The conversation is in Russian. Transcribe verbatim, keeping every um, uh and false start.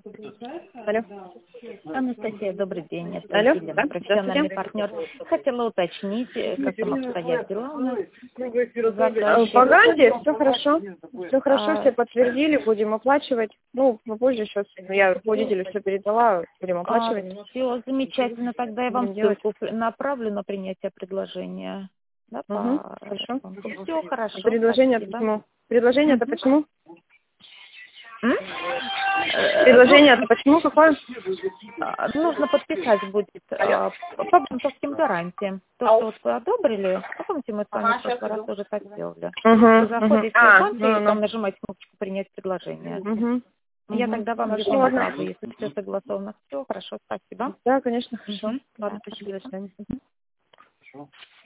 Алло. Анастасия, добрый день. Это Алло, Василия, да? профессиональный Здравствуйте. партнер. Хотела уточнить, э, как там обстоят дела у нас. Э, Заказчик. По Ганде все хорошо. Все хорошо, все А, подтвердили, будем оплачивать. Ну, попозже сейчас я руководителю все передала, будем оплачивать. все замечательно. Тогда я вам Будем делать. ссылку направлю на принятие предложения. Да, Угу, по хорошо. все хорошо, Предложение-то спасибо. почему? Предложение-то Мгм. почему? М? Э, Ну, Предложение-то почему какое? а, нужно подписать будет а, по банковским гарантиям. То, что вот вы одобрили, а помните, мы с вами в прошлый раз тоже так сделали. Угу, Вы угу. заходите в А, банк ну, и там ну. нажимаете кнопочку «Принять предложение». Угу. Я Угу. тогда вам Хорошо, его ладно. направлю, если все согласовано. Все, хорошо, спасибо. Да, конечно, хорошо. Мгм. Ладно, Да, спасибо, до спасибо. свидания. Мгм.